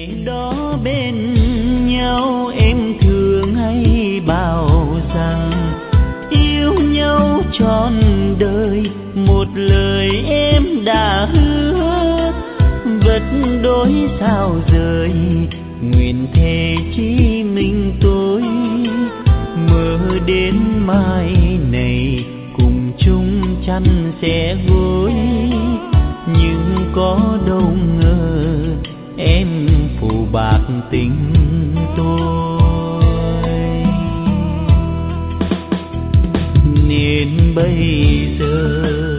đó bên nhau em thường hay bảo rằng yêu nhau trọn đời, một lời em đã hứa vật đối sao rời, nguyện thề chỉ mình tôi mơ đến mai này cùng chung chăn sẽ gối, nhưng có đâu ngờ em phụ bạc tình tôi, nên bây giờ